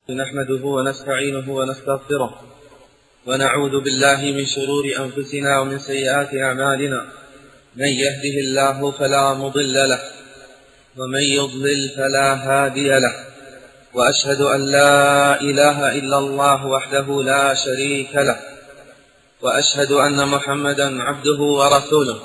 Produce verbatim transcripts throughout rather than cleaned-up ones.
نحمده ونستعينه ونستغفره ونعوذ بالله من شرور أنفسنا ومن سيئات أعمالنا. من يهده الله فلا مضل له ومن يضلل فلا هادي له، وأشهد أن لا إله إلا الله وحده لا شريك له، وأشهد أن محمدا عبده ورسوله.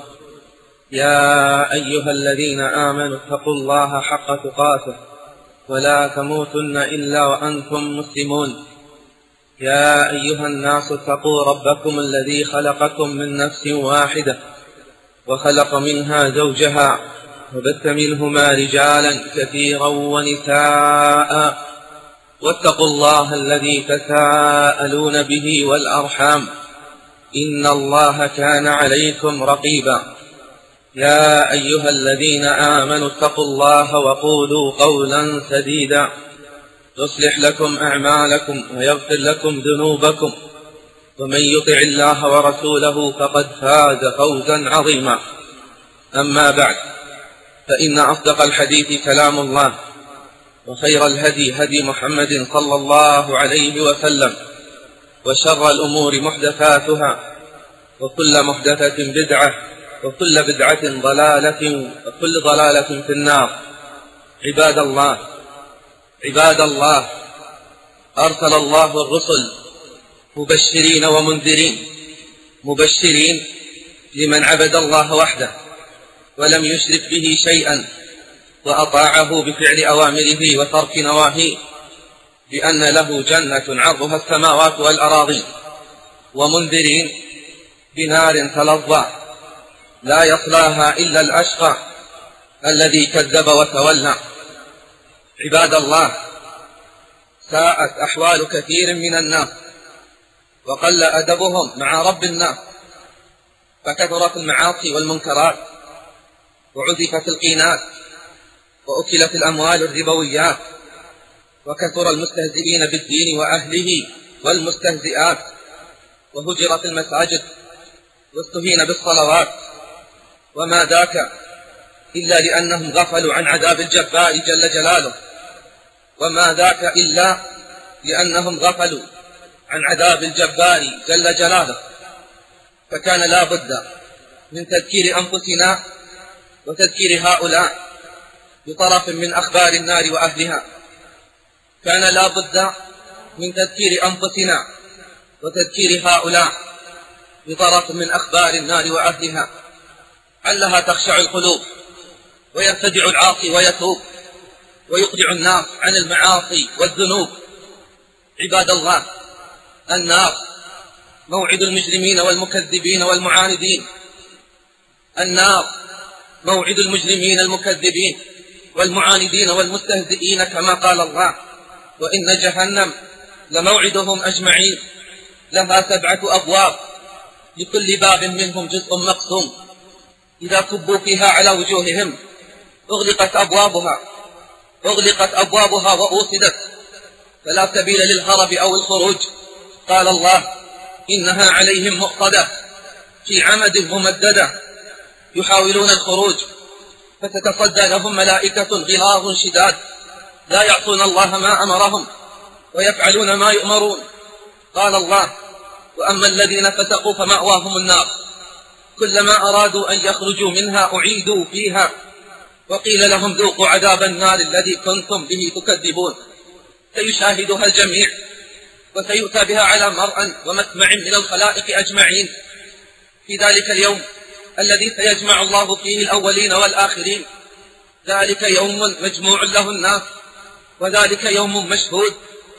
يا أيها الذين آمنوا اتقوا الله حق تقاته ولا تموتن إلا وأنتم مسلمون. يا أيها الناس اتقوا ربكم الذي خلقكم من نفس واحدة وخلق منها زوجها وبث منهما رجالا كثيرا ونساء، واتقوا الله الذي تساءلون به والأرحام إن الله كان عليكم رقيبا. يا أيها الذين آمنوا اتقوا الله وقولوا قولا سديدا يصلح لكم أعمالكم ويغفر لكم ذنوبكم، ومن يطع الله ورسوله فقد فاز فوزا عظيما. أما بعد، فإن أصدق الحديث كلام الله، وخير الهدي هدي محمد صلى الله عليه وسلم، وشر الأمور محدثاتها، وكل محدثة بدعة، وكل بدعة ضلالة، وكل ضلالة في النار. عباد الله عباد الله أرسل الله الرسل مبشرين ومنذرين، مبشرين لمن عبد الله وحده ولم يشرك به شيئا وأطاعه بفعل أوامره وترك نواهيه، بأن له جنة عرضها السماوات والأراضين، ومنذرين بنار تلظى لا يصلاها إلا الأشقى الذي كذب وتولى. عباد الله، ساءت أحوال كثير من الناس وقل أدبهم مع رب الناس، فكثرت المعاصي والمنكرات، وعزفت القينات، وأكلت الأموال الربويات، وكثر المستهزئين بالدين وأهله والمستهزئات، وهجرت المساجد، واستهين بالصلوات، وما ذاك إلا لأنهم غفلوا عن عذاب الجبار جل جلاله، وما ذاك إلا لأنهم غفلوا عن عذاب الجبار جل جلاله. فكان لا بد من تذكير أنفسنا وتذكير هؤلاء بطرف من أخبار النار وأهلها. كان لا بد من تذكير أنفسنا وتذكير هؤلاء بطرف من أخبار النار وأهلها، علها تخشع القلوب ويرتدع العاصي ويتوب ويقلع الناس عن المعاصي والذنوب. عباد الله، النار موعد المجرمين والمكذبين والمعاندين، النار موعد المجرمين المكذبين والمعاندين والمستهزئين، كما قال الله: وإن جهنم لموعدهم أجمعين، لها سبعة أبواب لكل باب منهم جزء مقسوم، إذا كبوا فيها على وجوههم أغلقت أبوابها أغلقت أبوابها وأوصدت، فلا سبيل للهرب أو الخروج. قال الله: إنها عليهم مؤصدة في عمد ممددة، يحاولون الخروج فتتصدى لهم ملائكة غلاظ شداد لا يعصون الله ما أمرهم ويفعلون ما يؤمرون. قال الله: وأما الذين فسقوا فمأواهم النار، كلما أرادوا أن يخرجوا منها أعيدوا فيها، وقيل لهم ذوقوا عذاب النار الذي كنتم به تكذبون. سيشاهدها الجميع، وسيؤتى بها على مرء ومسمع من الخلائق أجمعين في ذلك اليوم الذي سيجمع الله فيه الأولين والآخرين. ذلك يوم مجموع له الناس، وذلك يوم مشهود.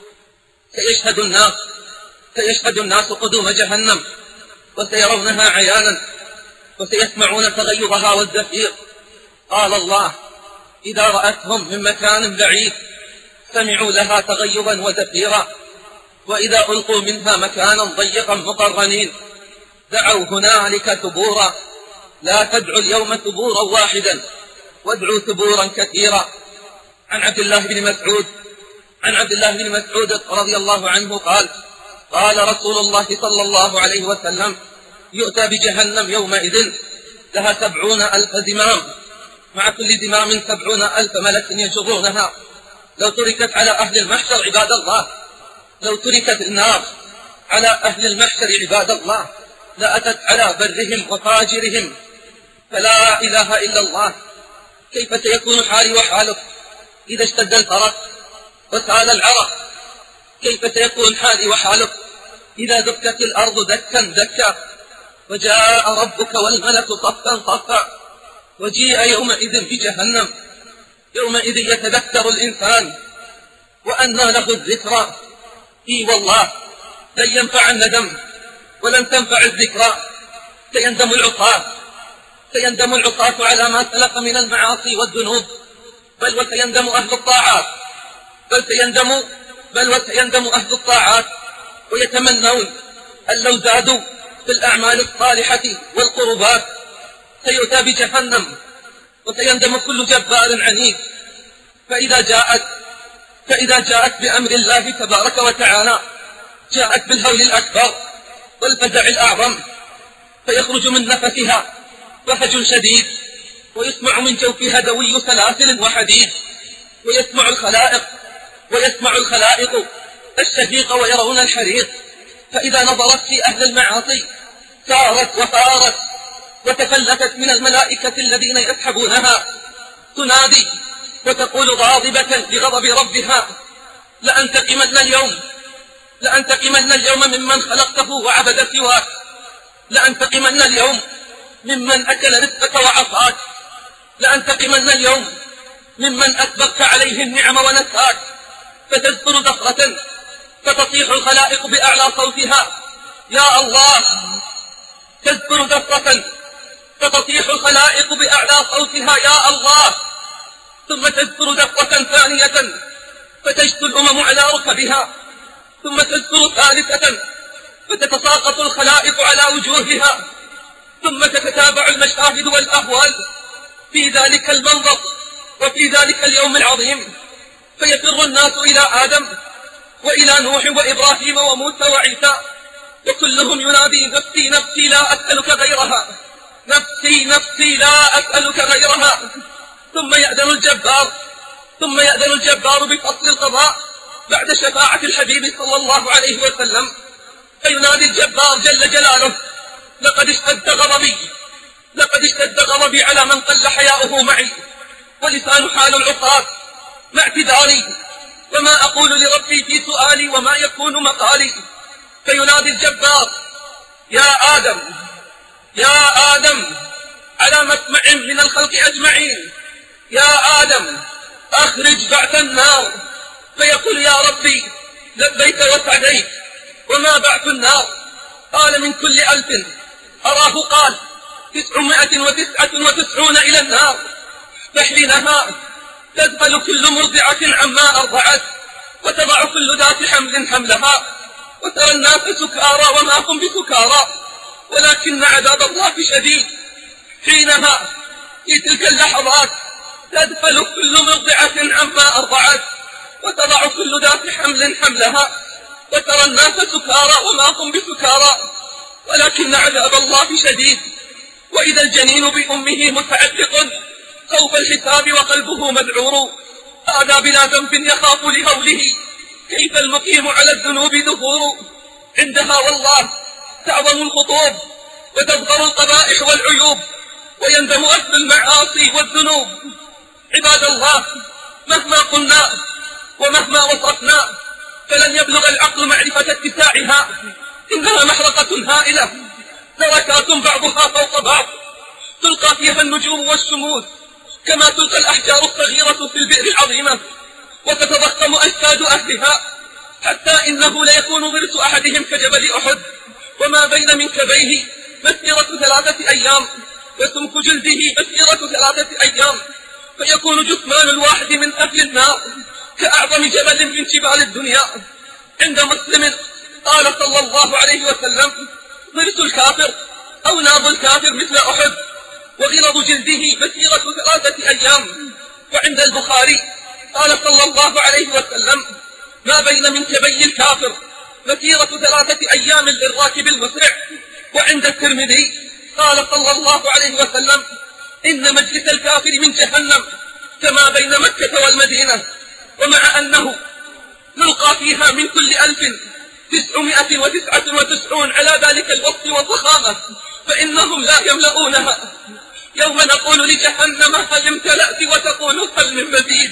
سيشهد الناس سيشهد الناس قدوم جهنم، وسيرونها عيانا، وسيسمعون تغيظها والزفير. قال الله: إذا رأتهم من مكان بعيد سمعوا لها تغيظا وزفيرا، وإذا ألقوا منها مكانا ضيقا مقرنين دعوا هنالك ثبورا. لا تدعوا اليوم ثبورا واحدا، وادعوا ثبورا كثيرا. عن عبد الله بن مسعود عن عبد الله بن مسعود رضي الله عنه قال: قال رسول الله صلى الله عليه وسلم: يؤتى بجهنم يومئذ لها سبعون ألف زمام، مع كل زمام سبعون ألف ملك يجرونها، لو تركت على أهل المحشر عباد الله لو تركت النار على أهل المحشر عباد الله لأتت على برهم وفاجرهم، فلا إله إلا الله. كيف سيكون حالي وحالك إذا اشتد الفرق وسال العرق؟ كيف سيكون حالي وحالك إذا دكت الأرض دكا دكا وجاء ربك والملك صفا صفا وجيء يومئذ بجهنم؟ يومئذ يتذكر الإنسان وأنى له الذكرى. إي والله لن ينفع الندم ولن تنفع الذكرى. سيندم العصاة سيندم العصاة على ما سلف من المعاصي والذنوب، بل وسيندم أهل الطاعات بل سيندم بل وسيندم أهل الطاعات ويتمنون أن لو زادوا في الأعمال الصالحة والقربات. سيؤتى بجهنم وسيندم كل جبار عنيد. فإذا جاءت فإذا جاءت بأمر الله تبارك وتعالى جاءت بالهول الأكبر والفزع الأعظم، فيخرج من نفسها وهج شديد، ويسمع من جوفها دوي سلاسل وحديد، ويسمع الخلائق ويسمع الخلائق الشهيق ويرون الحريق. فإذا نظرت في أهل المعاصي سارت وثارت وتفلتت من الملائكة الذين يسحبونها، تنادي وتقول غاضبة لغضب ربها: لأنتقمن اليوم لأنتقمن اليوم ممن خلقته وعبد سواك، لأنتقمن اليوم ممن أكل رزقك وعصاك، لأنتقمن اليوم ممن أسبقت عليه النعم ونساك. فتذكر دفرة فتطيح الخلائق بأعلى صوتها: يا الله. تذكر دفرة فتطيح الخلائق بأعلى صوتها: يا الله. ثم تذكر دفرة ثانية فتجثو الأمم على ركبها، ثم تذكر ثالثة فتتساقط الخلائق على وجوهها، ثم تتتابع المشاهد والأهوال في ذلك المنظر وفي ذلك اليوم العظيم. فيفر الناس إلى آدم وإلى نوح وإبراهيم وموسى وعيسى، وكلهم ينادي: نفسي نفسي لا أسألك غيرها، نفسي نفسي لا أسألك غيرها. ثم يأذن الجبار ثم يأذن الجبار بفصل القضاء بعد شفاعة الحبيب صلى الله عليه وسلم، فينادي الجبار جل جلاله: لقد اشتد غضبي لقد اشتد غضبي على من قل حياؤه معي، ولسان حال العصاة مع اعتذاري، وما أقول لربي في سؤالي وما يكون مقالي. فينادي الجبار: يا آدم يا آدم على مسمع من الخلق أجمعين، يا آدم أخرج بعث النار. فيقول: يا ربي لبيك وسعديك، وما بعث النار؟ قال: من كل ألف أراه قال تسعمائة وتسعة وتسعون إلى النار. فحينها تذهل كل مرضعة عما أرضعت، وتضع كل ذات حمل حملها، وترى الناس سكارى وما هم بسكارى ولكن عذاب الله شديد. حينها في تلك اللحظات تذهل كل مرضعة عما أرضعت، وتضع كل ذات حمل حملها، وترى الناس سكارى وما هم بسكارى ولكن عذاب الله شديد. وإذا الجنين بأمه متعلق خوف الحساب وقلبه مذعور، هذا بلا ذنب يخاف لهوله، كيف المقيم على الذنوب ظهور. عندها والله تعظم الخطوب وتظهر القبائح والعيوب، ويندم أهل المعاصي والذنوب. عباد الله، مهما قلنا ومهما وصفنا فلن يبلغ العقل معرفة اتساعها. إنها محرقة هائلة، دركات بعضها فوق بعض، تلقى فيها النجوم والشموس كما تلقى الأحجار الصغيرة في البئر العظيمة، وتتضخم أجساد أهلها حتى إنه ليكون ضرس أحدهم كجبل أحد، وما بين منكبيه مسيرة ثلاثة أيام، وسمك جلده مسيرة ثلاثة أيام، فيكون جثمان الواحد من أهل النار كأعظم جبل من جبال الدنيا. عند مسلم قال صلى الله عليه وسلم: ضرس الكافر أو ناب الكافر مثل أحد، وغلظ جلده مسيرة ثلاثة أيام. وعند البخاري قال صلى الله عليه وسلم: ما بين منكبي الكافر مسيرة ثلاثة أيام للراكب المسرع. وعند الترمذي قال صلى الله عليه وسلم: إن مجلس الكافر من جهنم كما بين مكة والمدينة. ومع أنه نلقى فيها من كل ألف تسعمائة وتسعة وتسعون على ذلك الوصف والضخامة، فإنهم لا يملؤونها. يوم نقول لجهنم هل امتلأت وتقول هل من مزيد،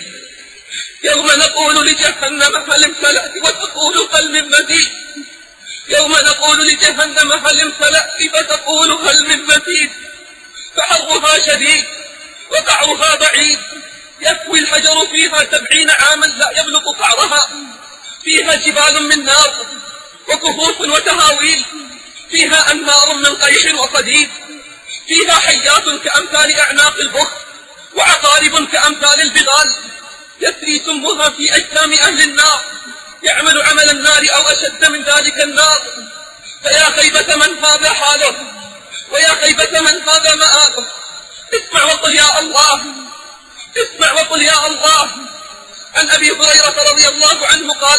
يوم نقول لجهنم هل امتلأت وتقول هل من مزيد، يوم نقول لجهنم هل امتلأت فتقول هل من مزيد. فحرها شديد وقعرها بعيد، يكوي الحجر فيها سبعين عاما لا يبلغ قعرها. فيها جبال من نار وكهوف وتهاويل، فيها أنهار من قيح وصديد، فيها حيات كأمثال أعناق البخ وعقارب كأمثال البغال، يسري سمها في أجسام أهل النار، يعمل عمل النار أو أشد من ذلك النار. فيا خيبة من هذا حاله، ويا خيبة من هذا مآله. اسمع وقل يا الله، اسمع وقل يا الله. عن أبي هريرة رضي الله عنه قال: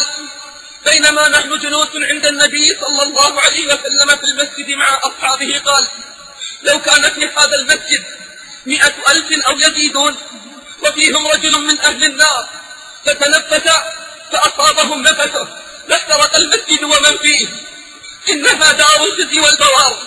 بينما نحن جلوس عند النبي صلى الله عليه وسلم في المسجد مع أصحابه قال: لو كان في هذا المسجد مئة ألف أو يزيدون وفيهم رجل من أهل النار فتنفس فأصابهم نفسه لاحترق المسجد ومن فيه. إنها دار الخزي والبوار،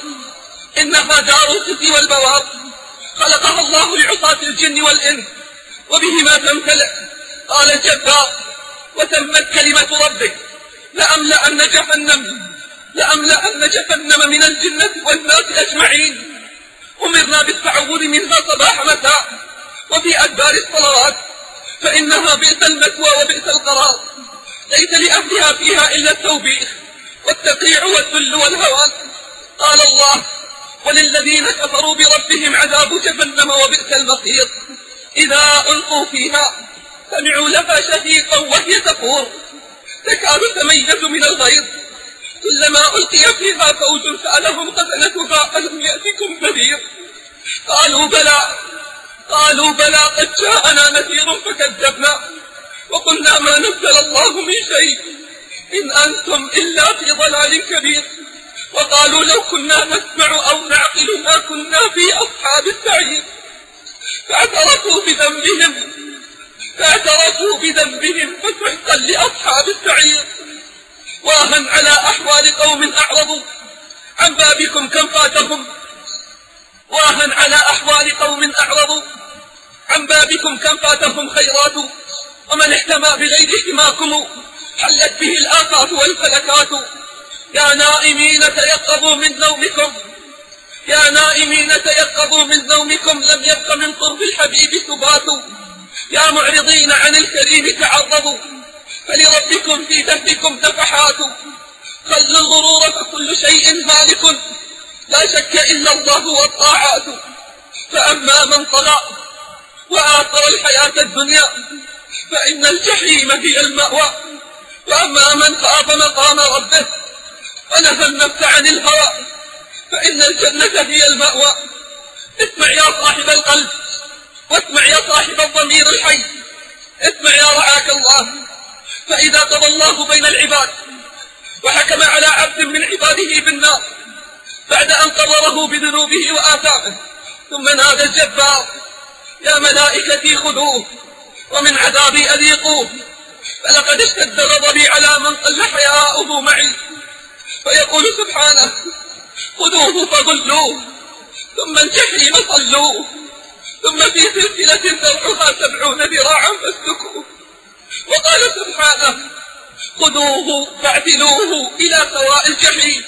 إنها دار الخزي والبوار، خلقها الله لعصاة الجن والإنس وبهما تمتلئ. قال الجبار: وتمت كلمة ربك لأملأن جهنم لأملأن جهنم من الجنة والناس أجمعين. أمرنا بالتعوذ منها صباح مساء وفي أدبار الصلوات، فإنها بئس المثوى وبئس القرار، ليس لأهلها فيها إلا التوبيخ والتقيع والذل والهوان. قال الله: وللذين كفروا بربهم عذاب جهنم وبئس المصير. إذا ألقوا فيها سمعوا لها شهيقا وهي تفور تكاد تميز من الغيظ، كلما ألقي فيها فوج سألهم خزنتها ألم يأتكم نذير؟ قالوا بلى قالوا بلى قد جاءنا نذير فكذبنا وقلنا ما نزل الله من شيء إن أنتم إلا في ضلال كبير. وقالوا لو كنا نسمع أو نعقل ما كنا في أصحاب السعير. فاعترفوا بذنبهم فاعترفوا بذنبهم فسحقا لأصحاب السعير. واها على أحوال قوم أعرضوا عن بابكم كم فاتهم واها على أحوال قوم أعرضوا عن بابكم كم فاتهم خيرات، ومن احتمى بغير احتماكم حلت به الآفات والفلكات. يا نائمين تيقظوا من نومكم يا نائمين تيقظوا من نومكم لم يبق من قرب الحبيب سبات. يا معرضين عن الكريم تعرضوا فلربكم في دهركم نفحات. خلوا الغرور فكل شيء هالك لا شك إلا الله والطاعات. فأما من طغى وآثر الحياة الدنيا فإن الجحيم هي المأوى. وأما من خاف مقام ربه ونهى النفس عن الهوى فإن الجنة هي المأوى. اسمع يا صاحب القلب، واسمع يا صاحب الضمير الحي، اسمع يا رعاك الله. فإذا قضى الله بين العباد وحكم على عبد من عباده بالنار بعد أن قرره بذنوبه وآثامه، ثم نادى الجبار: يا ملائكتي خذوه ومن عذابي أذيقوه، فلقد اشتد غضبي على من قل حياؤه معي. فيقول سبحانه: خذوه فغلوه ثم الجحيم صلوه ثم في سلسلة ذرعها سبعون ذراعا فاسلكوه. وقال سبحانه: خذوه فاعتلوه إلى سواء الجحيم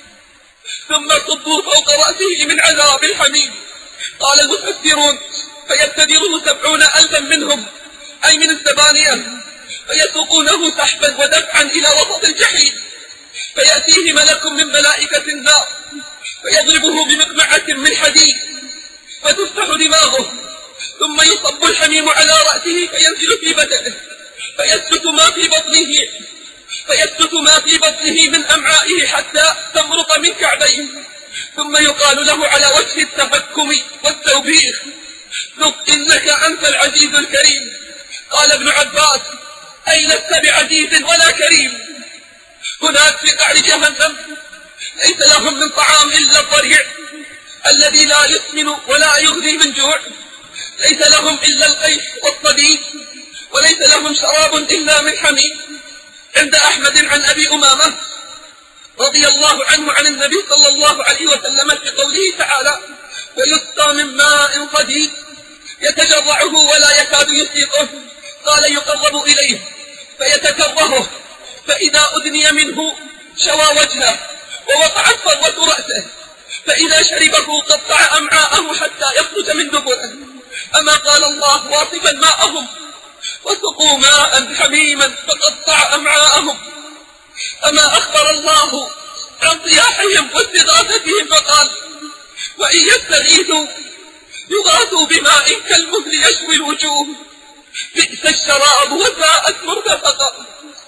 ثم صبوا فوق رأسه من عذاب الحميم. قال المفسرون: فيبتدره سبعون ألفا منهم أي من الثمانية فيسوقونه سحبا ودفعا إلى وسط الجحيم، فيأتيه ملك من ملائكة النار فيضربه بمقمعة من حديد فتفتح دماغه، ثم يصب الحميم على رأسه فينزل في بدنه فيسلت ما في بطنه فيسلت ما في بطنه من أمعائه حتى تمرق من كعبيه، ثم يقال له على وجه التفكم والتوبيخ: ذق إنك أنت العزيز الكريم. قال ابن عباس: أي لست بعزيز ولا كريم. هناك في قعر جهنم ليس لهم من طعام إلا الضريع الذي لا يسمن ولا يغني من جوع، ليس لهم إلا القيح والصديد، وليس لهم شراب إلا من حميم. عند أحمد عن أبي أمامة رضي الله عنه عن النبي صلى الله عليه وسلم في قوله تعالى: ويسقى من ماء صديد يتجرعه ولا يكاد يسيقه، قال: يقرب إليه فيتكرهه، فإذا أدني منه شوى وجهه ووقعت فروة رأسه، فإذا شربه قطع أمعاءه حتى يخرج من دبره. أما قال الله واصفا ماءهم: وسقوا ماء حميما فقطع أمعاءهم. أما أخبر الله عن صياحهم واستغاثتهم فقال: وإن يستغيثوا يغاثوا بماء كالمهل يشوي الوجوه، بئس الشراب وساءت مرتفقا.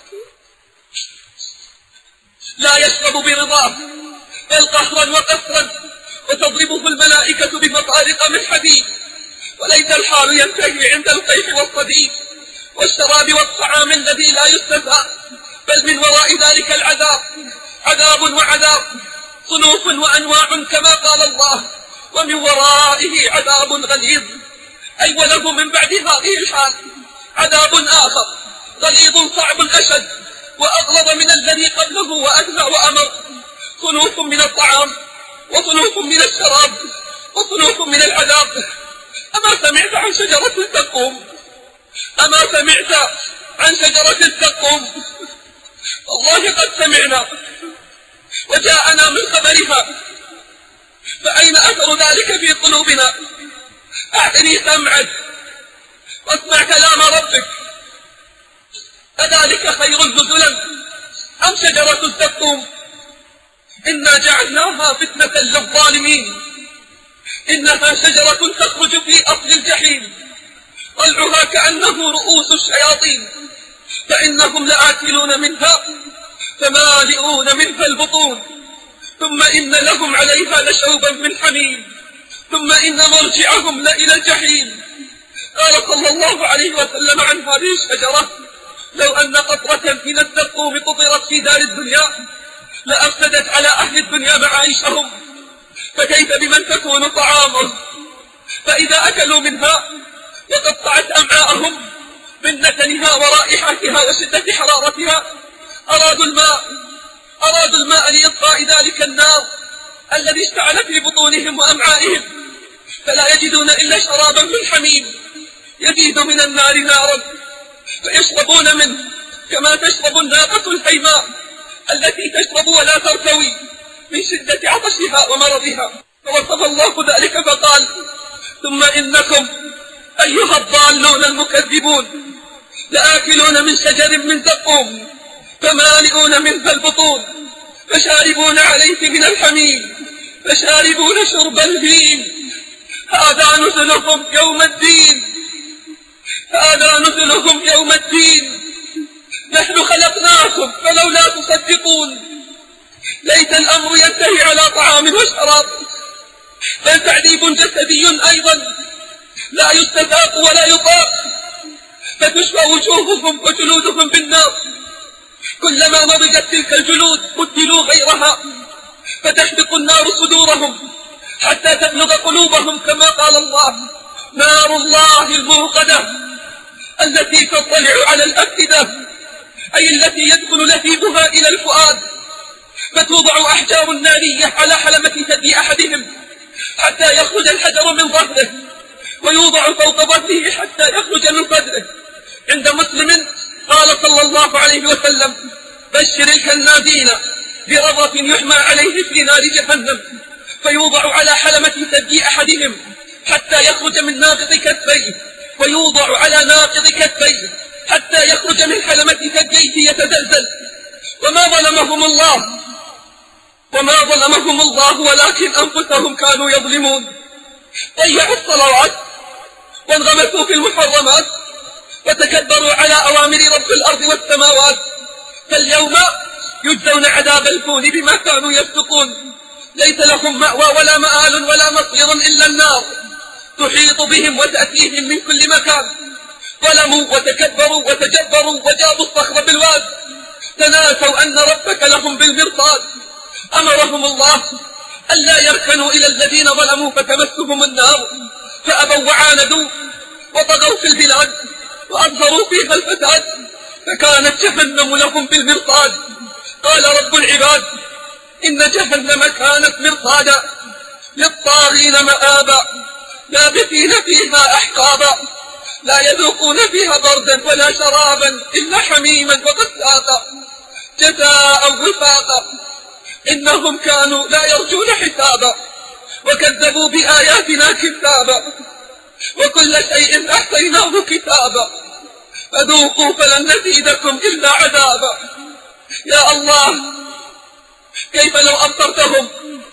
لا يشرب برضاه بل قهرا وقسرا، وتضربه الملائكة بمطارق من حديد. وليس الحال ينتهي عند القيح والصديد والشراب والطعام الذي لا يستثنى، بل من وراء ذلك العذاب عذاب وعذاب، صنوف وأنواع كما قال الله: ومن ورائه عذاب غليظ. أي وله من بعد هذه الحال عذاب آخر غليظ صعب أشد وأغلظ من الذي قبله وأدهى وأمر، صنوف من الطعام وصنوف من الشراب وصنوف من العذاب. أما سمعت عن شجرة الزقوم؟ أما سمعت عن شجرة الزقوم؟ والله قد سمعنا وجاءنا من خبرها، فأين أثر ذلك في قلوبنا؟ أعطني سمعك واسمع كلام ربك. أذلك خير نزلا أم شجرة الزقوم؟ إنا جعلناها فتنة للظالمين، إنها شجرة تخرج في أصل الجحيم، طلعها كأنه رؤوس الشياطين، فإنهم لآكلون منها فمالئون منها البطون، ثم إن لهم عليها لشوبا من حميم، ثم إن مرجعهم لإلى الجحيم. قال صلى الله عليه وسلم عن هذه الشجرة: لو أن قطرة من الزقوم قطرت في دار الدنيا لأفسدت على أهل الدنيا معايشهم، فكيف بمن تكون طعامه؟ فإذا أكلوا منها وقطعت أمعاءهم من نتنها ورائحتها وشدة حرارتها أرادوا الماء أرادوا الماء لإطفاء ذلك النار الذي اشتعل في بطونهم وأمعائهم، فلا يجدون إلا شرابا من حميم يزيد من النار نارا، فيشربون منه كما تشرب الناقة الحيماء التي تشرب ولا ترتوي من شدة عطشها ومرضها. فوصف الله ذلك فقال: ثم إنكم أيها الضالون المكذبون لآكلون من شجر من زقوم فمالئون منها البطون فشاربون عليه من الحميم فشاربون شرب الهيم، هذا نزلهم يوم الدين هذا نزلهم يوم الدين. نحن خلقناكم فلولا تصدقون. ليت الأمر ينتهي على طعام وشراب، بل تعذيب جسدي أيضا لا يستذاق ولا يطاق، فتشوى وجوههم وجلودهم بالنار، كلما نضجت تلك الجلود بدلوا غيرها فتحرق النار صدورهم حتى تبلغ قلوبهم، كما قال الله: نار الله الموقدة التي تطلع على الأفئدة، أي التي يدخل لهيبها إلى الفؤاد، فتوضع أحجار نارية على حلمة ثدي أحدهم حتى يخرج الحجر من ظهره، ويوضع فوق ظهره حتى يخرج من صدره. عند مسلم قال صلى الله عليه وسلم: بشر الكنادين برغف يحمى عليه في نار جهنم، فيوضع على حلمة ثدي أحدهم حتى يخرج من ناقض كتفيه، ويوضع على ناقض كتفيه حتى يخرج من حلمة ثديه يتزلزل. وما ظلمهم الله وما ظلمهم الله ولكن أنفسهم كانوا يظلمون، ضيعوا الصلوات وانغمسوا في المحرمات وتكبروا على أوامر رب الأرض والسماوات، فاليوم يجزون عذاب الهون بما كانوا يفسقون. ليس لهم مأوى ولا مآل ولا مصير إلا النار، تحيط بهم وتأتيهم من كل مكان. ظلموا وتكبروا وتجبروا وجابوا الصخر بالواد، تناسوا أن ربك لهم بالمرصاد. أمرهم الله ألا يركنوا إلى الذين ظلموا فتمسهم النار، فأبوا وعاندوا وطغوا في البلاد وأظهروا فيها الفساد، فكانت جهنم لهم بالمرصاد. قال رب العباد: إن جهنم كانت مرصادا للطاغين مآبا لابثين فيها أحقابا لا يذوقون فيها بردا ولا شرابا إلا حميما وغساقا جزاء وفاقا إنهم كانوا لا يرجون حسابا وكذبوا بآياتنا كذابا وكل شيء أحصيناه كتابا فذوقوا فلن نزيدكم إلا عذابا. يا الله، كيف لو أبصرتهم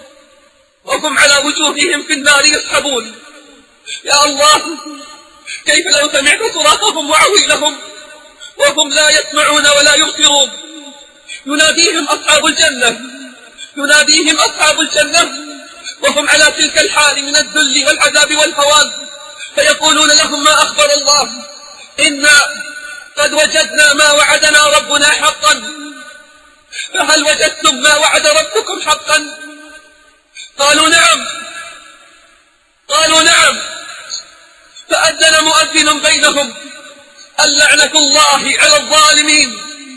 وهم على وجوههم في النار يسحبون؟ يا الله، كيف لو سمعت صراخهم وعويلهم وهم لا يسمعون ولا يبصرون؟ يناديهم أصحاب الجنة يناديهم أصحاب الجنة وهم على تلك الحال من الذل والعذاب والهوان، فيقولون لهم ما أخبر الله: إنا قد وجدنا ما وعدنا ربنا حقا، فهل وجدتم ما وعد ربكم حقا؟ قالوا نعم قالوا نعم فأذن مؤذن بينهم: اللعنة الله على الظالمين.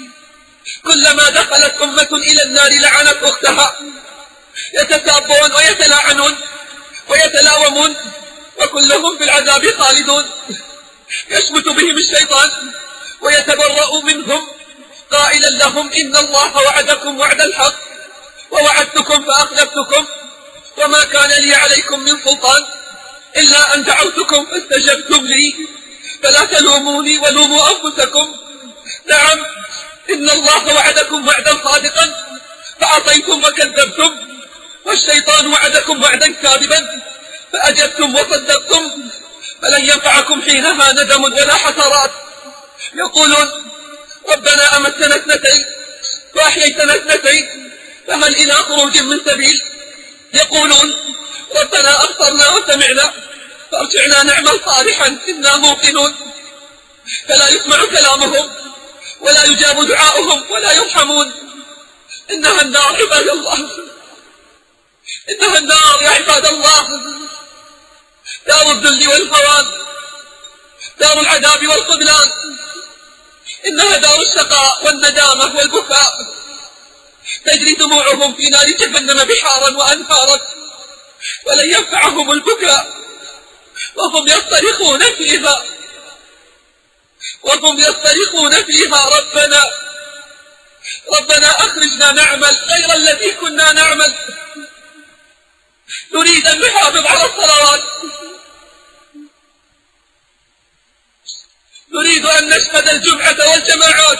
كلما دخلت أمة إلى النار لعنت أختها، يتسابون ويتلاعنون ويتلاومون وكلهم في العذاب خالدون. يشمت بهم الشيطان ويتبرأ منهم قائلا لهم: إن الله وعدكم وعد الحق ووعدتكم فأخلفتكم وما كان لي عليكم من سلطان إلا أن دعوتكم فاستجبتم لي فلا تلوموني ولوموا أنفسكم. نعم، إن الله وعدكم وعدا صادقا فعصيتم وكذبتم، والشيطان وعدكم وعدا كاذبا فأجبتم وصدقتم، فلن ينفعكم حينها ندم ولا حسرات. يقولون: ربنا أمتنا اثنتين وأحييتنا اثنتين فهل إلى خروج من سبيل؟ يقولون: ربنا أبصرنا وسمعنا فارجعنا نعمل صالحا إنا موقنون. فلا يسمع كلامهم ولا يجاب دعاؤهم ولا يرحمون. إنها النار عباد الله، إنها النار يا عباد الله، دار الذل والهوان، دار العذاب والخذلان، إنها دار الشقاء والندامة والبكاء. تجري دموعهم في نار جهنم بحارا وأنهارا ولن ينفعهم البكاء وهم يصطرخون فيها وهم يصطرخون فيها ربنا ربنا أخرجنا نعمل غير الذي كنا نعمل، نريد أن نحافظ على الصلوات، نريد أن نشهد الجمعة والجماعات.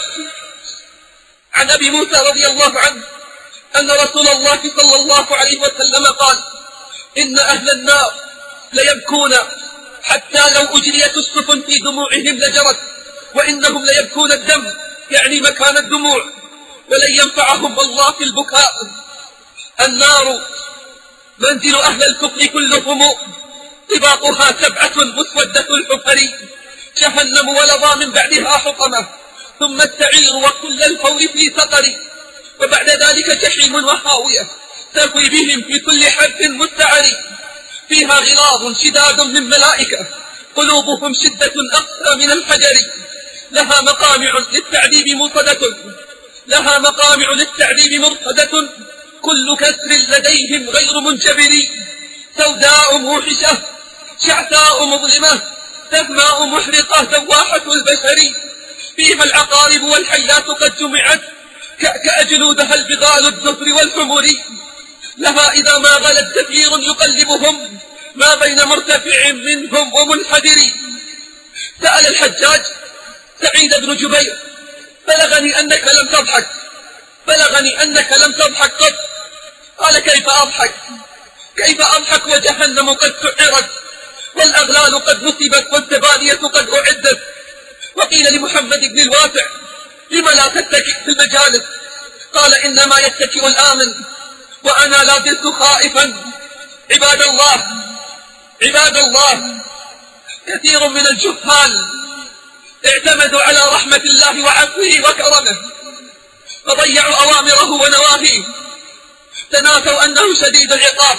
عن أبي موسى رضي الله عنه أن رسول الله صلى الله عليه وسلم قال: إن أهل النار ليبكون حتى لو أجريت السفن في دموعهم لجرت، وإنهم ليبكون الدم يعني مكان الدموع، ولن ينفعهم الله في البكاء. النار منزل أهل الكفر كلهم، طباقها سبعة مسودة الحفر، جهنم ولظى من بعدها حطمة، ثم السعير وكل الفور في سقر، وبعد ذلك جحيم وهاوية تهوي بهم في كل حد مستعر، فيها غلاظ شداد من ملائكة قلوبهم شدة أقسى من الحجر، لها مقامع للتعذيب مرصدة لها مقامع للتعذيب مرصدة كل كسر لديهم غير منجبر، سوداء موحشة شعثاء مظلمة سهماء محرقة سواحة البشر، فيها العقارب والحيات قد جمعت كأكأ جلودها البغال الزفر والحمر، لها إذا ما غلت زفير يقلبهم ما بين مرتفع منهم ومنحدر. سأل الحجاج سعيد بن جبير: بلغني أنك لم تضحك بلغني أنك لم تضحك قط. قال: كيف أضحك كيف أضحك وجهنم قد سعرت والأغلال قد نصبت والزبانية قد أعدت. وقيل لمحمد بن الواسع: لم لا تتكئ في المجالس؟ قال: إنما يتكئ الآمن وأنا لا زلت خائفا. عباد الله عباد الله كثير من الجهال اعتمدوا على رحمة الله وعفوه وكرمه فضيعوا أوامره ونواهيه، تناسوا أنه شديد العقاب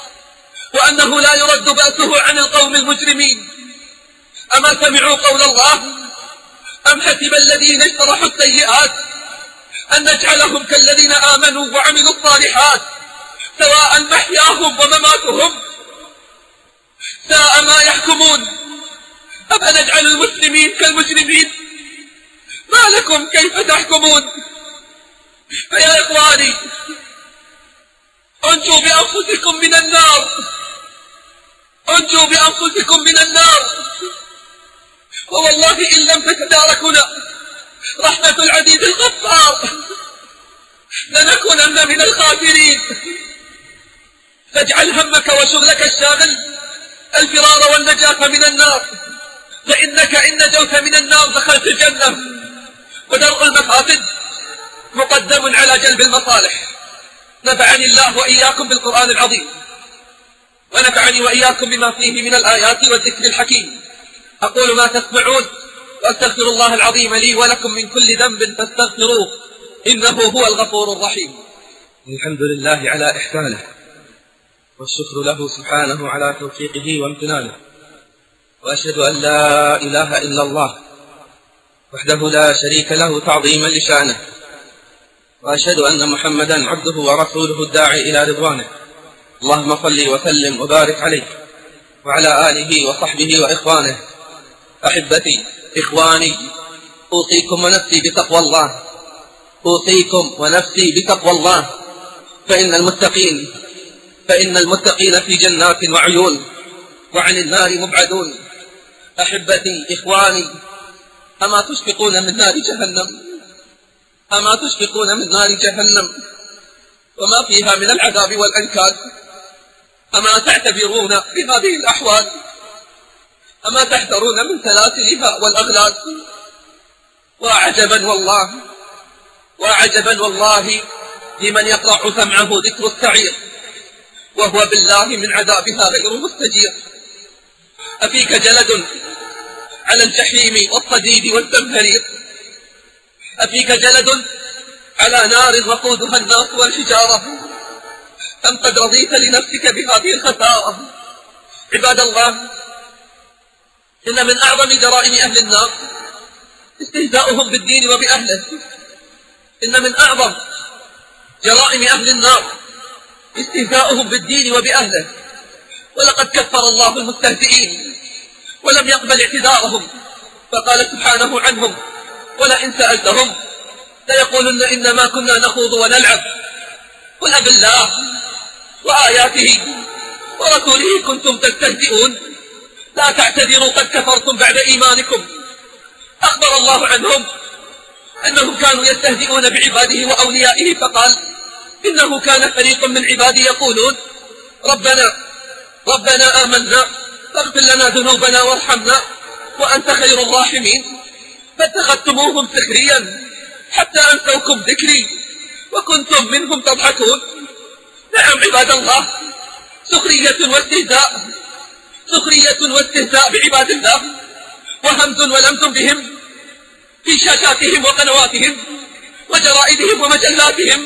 وأنه لا يرد بأسه عن القوم المجرمين. أما سمعوا قول الله: أم حسب الذين اجترحوا السيئات أن نجعلهم كالذين آمنوا وعملوا الصالحات سواء محياهم ومماتهم ساء ما يحكمون. أفنجعل المسلمين كالمجرمين؟ ما لكم كيف تحكمون؟ فيا إخواني أنجوا بأنفسكم من النار، أنجوا بأنفسكم من النار. ووالله إن لم تتداركنا رحمة العزيز الغفار لنكونن من الخاسرين. فاجعل همك وشغلك الشاغل الفرار والنجاة من النار، فإنك إن نجوت من النار دخلت الجنة، ودرء المفاسد مقدم على جلب المصالح. نفعني الله وإياكم بالقرآن العظيم، ونفعني وإياكم بما فيه من الآيات والذكر الحكيم. أقول ما تسمعون وأستغفر الله العظيم لي ولكم من كل ذنب فاستغفروه إنه هو الغفور الرحيم. الحمد لله على إحسانه، والشكر له سبحانه على توفيقه وامتنانه، وأشهد أن لا إله إلا الله وحده لا شريك له تعظيما لشانه، وأشهد أن محمدا عبده ورسوله الداعي إلى رضوانه. اللهم صل وسلم وبارك عليه وعلى آله وصحبه وإخوانه. أحبتي إخواني، أوصيكم ونفسي بتقوى الله، أوصيكم ونفسي بتقوى الله، فإن المتقين فإن المتقين في جنات وعيون وعن النار مبعدون. أحبتي إخواني، أما تشفقون من نار جهنم؟ أما تشفقون من نار جهنم وما فيها من العذاب والأنكاد؟ أما تعتبرون بهذه الأحوال؟ أما تحذرون من سلاسلها والأغلال؟ وعجبا والله وعجبا والله لمن يقرع سمعه ذكر السعير وهو بالله من عذابها غير مستجير. أفيك جلد على الجحيم والصديد والزمهرير؟ أفيك جلد على نار وقودها الناس والحجارة؟ أم قد رضيت لنفسك بهذه الخسارة؟ عباد الله، إن من أعظم جرائم أهل النار استهزاؤهم بالدين وبأهله. إن من أعظم جرائم أهل النار استهزاؤهم بالدين وبأهله، ولقد كفر الله المستهزئين ولم يقبل اعتذارهم، فقال سبحانه عنهم: ولئن سألتهم ليقولن إنما كنا نخوض ونلعب، قل أبالله وآياته ورسوله كنتم تستهزئون، لا تعتذروا قد كفرتم بعد إيمانكم. أخبر الله عنهم أنهم كانوا يستهزئون بعباده وأوليائه، فقال: إنه كان فريق من عبادي يقولون ربنا ربنا آمنا فاغفر لنا ذنوبنا وارحمنا وأنت خير الراحمين، فاتخذتموهم سخريا حتى أنسوكم ذكري وكنتم منهم تضحكون. نعم عباد الله، سخرية واستهزاء سخرية واستهزاء بعباد الله، وهمز ولمز بهم في شاشاتهم وقنواتهم وجرائدهم ومجلاتهم،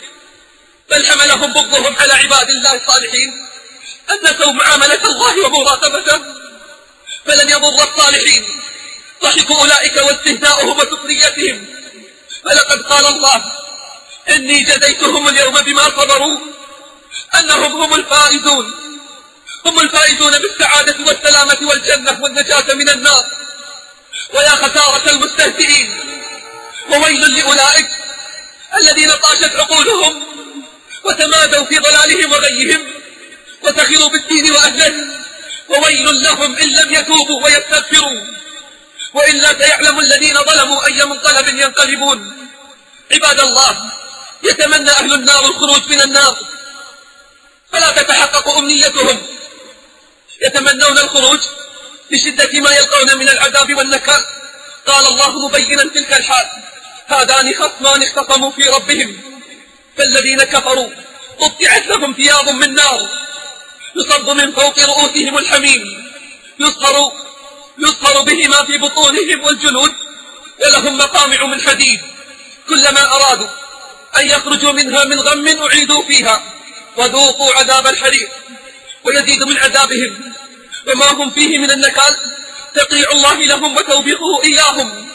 بل حملهم بغضهم على عباد الله الصالحين أن نسوا معاملة الله ومراقبته، فلن يضر الصالحين ضحك أولئك واستهزاؤهم وسخريتهم. فلقد قال الله: إني جزيتهم اليوم بما صبروا أنهم هم الفائزون هم الفائزون بالسعادة والسلامة والجنة والنجاة من النار. ويا خسارة المستهزئين، وويل لأولئك الذين طاشت عقولهم وتمادوا في ضلالهم وغيهم وسخروا بالدين وأهله، وويل لهم إن لم يتوبوا ويستغفروا، وإلا سيعلم الذين ظلموا أي منقلب ينقلبون. عباد الله، يتمنى أهل النار الخروج من النار فلا تتحقق أمنيتهم، يتمنون الخروج لشدة ما يلقون من العذاب والنكال. قال الله مبينا تلك الحال: هذان خصمان اختصموا في ربهم فالذين كفروا قطعت لهم ثياب من نار يصب من فوق رؤوسهم الحميم يصهر يصهر به ما في بطونهم والجلود، ولهم مقامع من حديد كلما أرادوا أن يخرجوا منها من غم أعيدوا فيها وذوقوا عذاب الحريق. ويزيد من عذابهم وما هم فيه من النكال تقيع الله لهم وتوبيخه إياهم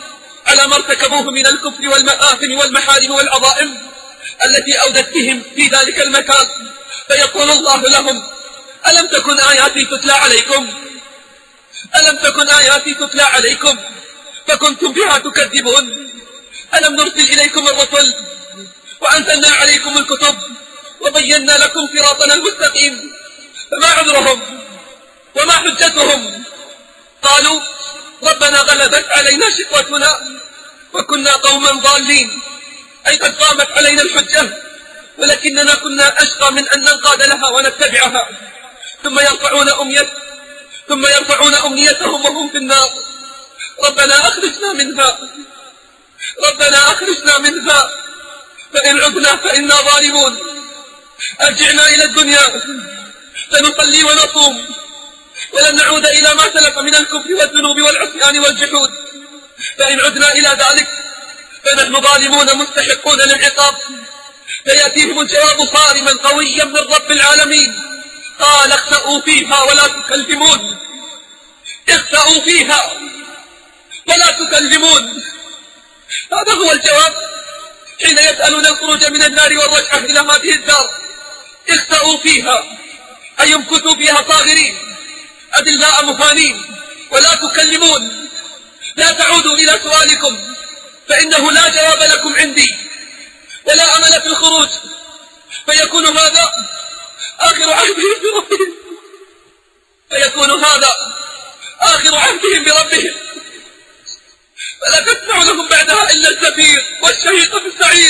على ما ارتكبوه من الكفر والمآثم والمحارم والعظائم التي أودت بهم في ذلك المكان، فيقول الله لهم: ألم تكن آياتي تتلى عليكم ألم تكن آياتي تتلى عليكم فكنتم بها تكذبون؟ ألم نرسل إليكم الرسل وأنزلنا عليكم الكتب وبينا لكم صراطنا المستقيم؟ فما عذرهم وما حجتهم؟ قالوا: ربنا غلبت علينا شقوتنا وكنا قوما ضالين، أي قد قامت علينا الحجة ولكننا كنا أشقى من أن ننقاد لها ونتبعها. ثم يرفعون أمنية ثم يرفعون أمنيتهم وهم في النار: ربنا أخرجنا منها ربنا أخرجنا منها فإن عدنا فإنا ظالمون. أرجعنا إلى الدنيا فنصلي ونصوم ولن نعود إلى ما سلف من الكفر والذنوب والعصيان والجحود، فإن عدنا إلى ذلك فنحن ظالمون مستحقون للعقاب. فيأتيهم الجواب صارما قويا من رب العالمين: قال اخسأوا فيها ولا تكلمون اخسأوا فيها ولا تكلمون. هذا هو الجواب حين يسألون الخروج من النار والرجعة إلى هذه الدار. اخسأوا فيها أي امكثوا فيها صاغرين أدلاء مهانين، ولا تكلمون لا تعودوا إلى سؤالكم فإنه لا جواب لكم عندي ولا أمل في الخروج. فيكون هذا آخر عهدهم بربهم فيكون هذا آخر عهدهم بربهم فلا تسمع لهم بعدها إلا الزفير والشهيق في السعير.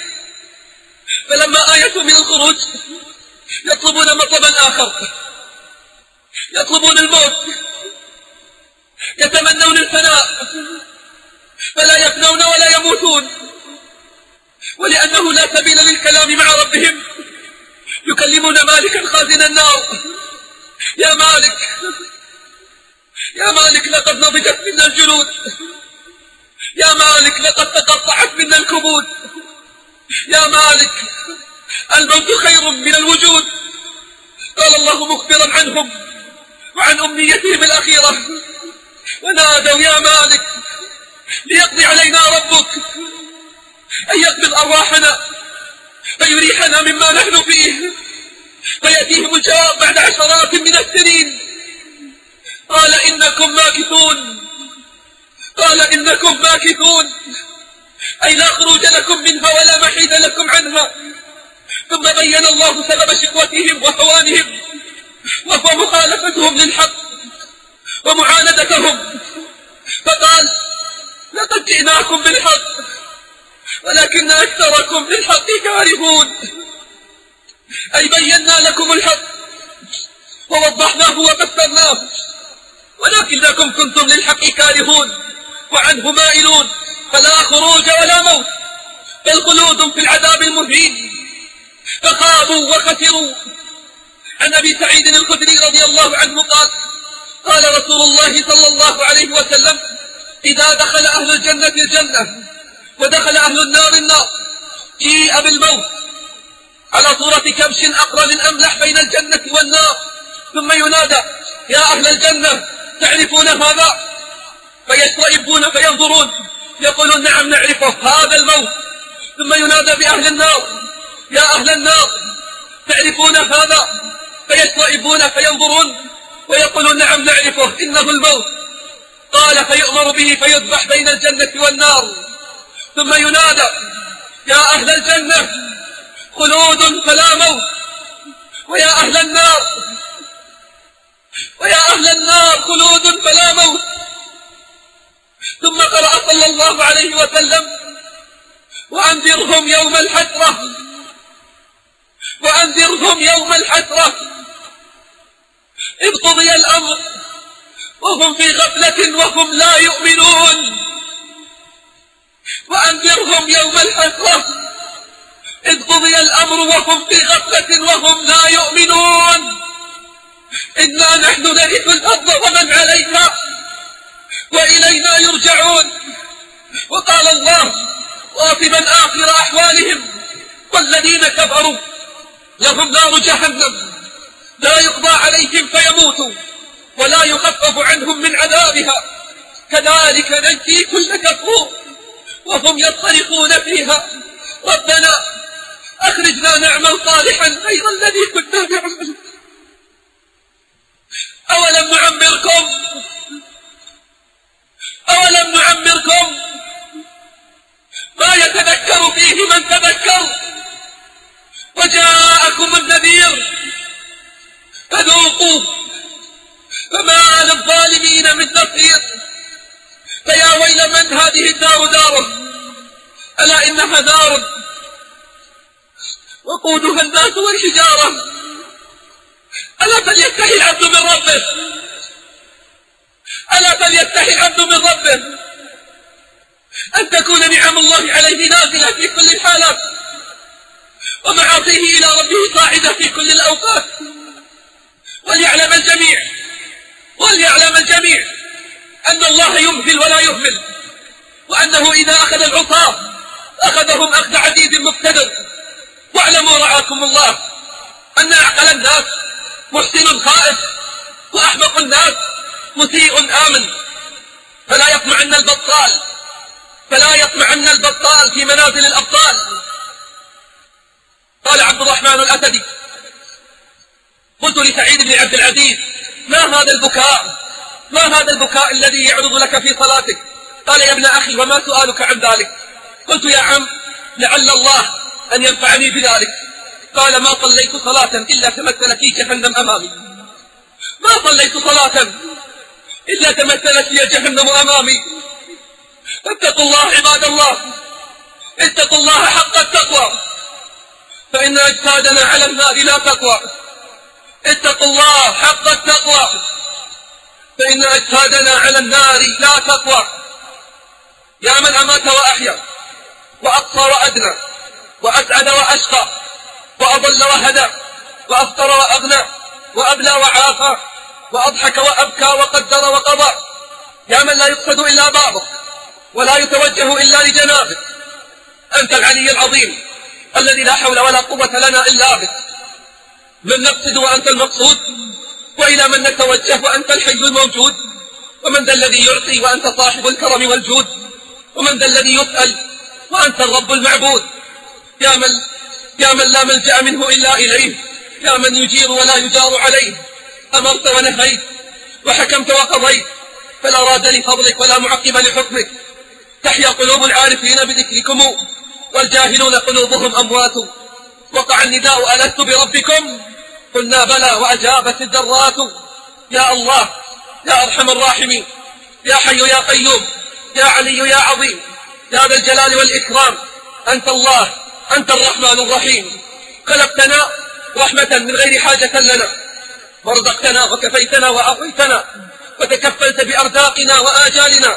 فلما آية من الخروج يطلبون مطلبا آخر، يطلبون الموت، يتمنون الفناء فلا يفنون ولا يموتون. ولأنه لا سبيل للكلام مع ربهم يكلمون مالكا خازن النار: يا مالك يا مالك لقد نضجت منا الجلود، يا مالك لقد تقطعت منا الكبود، يا مالك الموت خير من الوجود. قال الله مخبرا عنهم وعن أمنيتهم الأخيرة: ونادوا يا مالك ليقضي علينا ربك، أن يقبض أرواحنا فيريحنا مما نحن فيه. فيأتيهم الجواب بعد عشرات من السنين: قال إنكم ماكثون قال إنكم ماكثون أي لا خروج لكم منها ولا محيد لكم عنها. ثم بين الله سبب شقوتهم وهوانهم وهو مخالفتهم للحق ومعاندتهم، فقال: لقد جئناكم بالحق ولكن أكثركم للحق كارهون. أي بينا لكم الحق ووضحناه وفسرناه ولكنكم كنتم للحق كارهون وعنه مائلون، فلا خروج ولا موت بل خلود في العذاب المهين. فخابوا وخسروا. عن أبي سعيد الخدري رضي الله عنه قال: قال رسول الله صلى الله عليه وسلم: إذا دخل أهل الجنة الجنة ودخل أهل النار النار جيء بالموت على صورة كبش أقرن أملح بين الجنة والنار، ثم ينادى: يا أهل الجنة تعرفون هذا؟ فيشرئبون فينظرون يقولون: نعم نعرفه، هذا الموت. ثم ينادى بأهل النار: يا أهل النار تعرفون هذا؟ فيشرئبون فينظرون ويقولون: نعم نعرفه، إنه الموت. قال: فيؤمر به فيذبح بين الجنة والنار. ثم ينادى: يا أهل الجنة خلود فلا موت، ويا أهل النار ويا أهل النار خلود فلا موت. ثم قرأ صلى الله عليه وسلم: وأنذرهم يوم الحسرة وأنذرهم يوم الحسرة إذ قضي الأمر وهم في غفلة وهم لا يؤمنون. وأنذرهم يوم الحسرة إذ قضي الأمر وهم في غفلة وهم لا يؤمنون. إنا نحن نرث الأرض ومن عليها وإلينا يرجعون. وقال الله واصفا آخر أحوالهم: والذين كفروا لهم نار جهنم لا يقضى عليهم فيموتوا ولا يخفف عنهم من عذابها كذلك نجزي كل كفور. وهم يصطرخون فيها ربنا أخرجنا نعمل صالحا غير الذي كنا نعمل. أولم نعمركم أولم نعمركم ما يتذكر فيه من تذكر وجاءكم النذير فذوقوا فما للظالمين من نصير. فيا ويل من هذه الدار داره، ألا إنها دار وقودها الناس والحجارة. ألا فليستحي العبد من ربه ألا فليستحي العبد من ربه أن تكون نعم الله عليه نازلة في كل الحالات ومعاصيه إلى ربه صاعدة في كل الأوقات. وليعلم الجميع وليعلم الجميع أن الله يمهل ولا يهمل، وأنه إذا أخذ العصاة أخذهم أخذ عزيز مقتدر. واعلموا رعاكم الله أن أعقل الناس محسن خائف، وأحمق الناس مسيء آمن. فلا يطمعن البطال فلا يطمعن البطال في منازل الأبطال. قال عبد الرحمن الأسدي: قلت لسعيد بن عبد العزيز: ما هذا البكاء ما هذا البكاء الذي يعرض لك في صلاتك؟ قال: يا ابن أخي، وما سؤالك عن ذلك؟ قلت: يا عم، لعل الله أن ينفعني بذلك. قال: ما صليت صلاة إلا تمثل في جهنم أمامي ما صليت صلاة إلا تمثلت لي جهنم أمامي. اتقوا الله عباد الله، اتقوا الله حق التقوى، فإن أجسادنا على النار لا تقوى. اتقوا الله حق التقوى، فإن أجسادنا على النار لا تقوى. يا من أمات وأحيا وأقصى وأدنى وأسعد وأشقى وأضل وهدى وأفطر وأغنى وأبلى وعافى وأضحك وأبكى وقدر وقضى. يا من لا يقصد إلا بابك ولا يتوجه إلا لجنابك. أنت العلي العظيم الذي لا حول ولا قوة لنا إلا بك. من نقصد وأنت المقصود، وإلى من نتوجه وأنت الحي الموجود. ومن ذا الذي يعطي وأنت صاحب الكرم والجود؟ ومن ذا الذي يسأل وأنت الرب المعبود؟ يا من يا من لا ملجأ منه إلا إليه، يا من يجير ولا يجار عليه. أمرت ونهيت وحكمت وقضيت، فلا راد لفضلك ولا معقب لحكمك. تحيا قلوب العارفين بذكركم والجاهلون قلوبهم أموات. وقع النداء: ألست بربكم؟ قلنا بلى وأجابت الذرات. يا الله يا أرحم الراحمين، يا حي يا قيوم، يا علي يا عظيم، يا ذا الجلال والإكرام. أنت الله، أنت الرحمن الرحيم. خلقتنا رحمة من غير حاجة لنا، ورزقتنا وكفيتنا وأعطيتنا، وتكفلت بأرزاقنا وآجالنا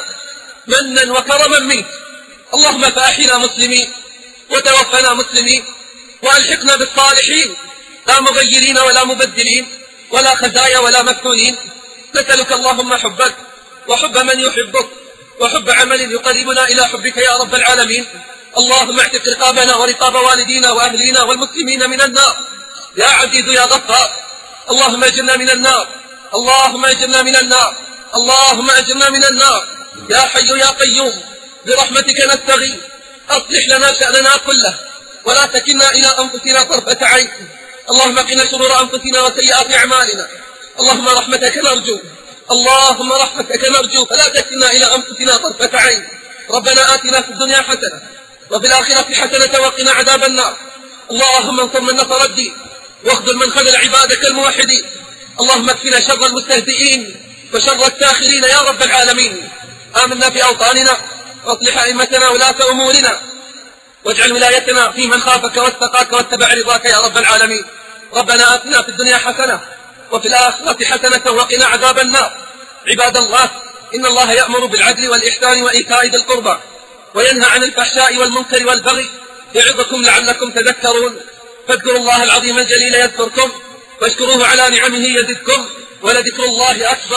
منا وكرما منك. اللهم فأحينا مسلمين وتوفنا مسلمين، وألحقنا بالصالحين، لا مغيرين ولا مبدلين ولا خزايا ولا مفتونين. نسألك اللهم حبك وحب من يحبك وحب عمل يقربنا إلى حبك يا رب العالمين. اللهم اعتق رقابنا ورقاب والدينا وأهلينا والمسلمين من النار يا عزيز يا غفار. اللهم اجرنا من النار اللهم اجرنا من النار اللهم اجرنا من النار يا حي يا قيوم، برحمتك نستغيث. أصلح لنا شأننا كله ولا تكلنا إلى أنفسنا طرفة عين. اللهم قنا شرور أنفسنا وسيئات أعمالنا. اللهم رحمتك نرجو اللهم رحمتك نرجو فلا تكلنا إلى أنفسنا طرفة عين. ربنا آتنا في الدنيا حسنة وفي الآخرة حسنة وقنا عذاب النار. اللهم انصر من نصر الدين واخذل من خذل عبادك الموحدين. اللهم اكفنا شر المستهزئين وشر الساخرين يا رب العالمين. آمنا في أوطاننا واصلح أئمتنا ولاة أمورنا، واجعل ولايتنا في من خافك واتقاك واتبع رضاك يا رب العالمين. ربنا آتنا في الدنيا حسنة وفي الآخرة حسنة وقنا عذاب النار. عباد الله، إن الله يأمر بالعدل والإحسان وإيتاء ذي القربى وينهى عن الفحشاء والمنكر والبغي يعظكم لعلكم تذكرون. فاذكروا الله العظيم الجليل يذكركم، واشكروه على نعمه يزدكم، ولذكر الله أكبر.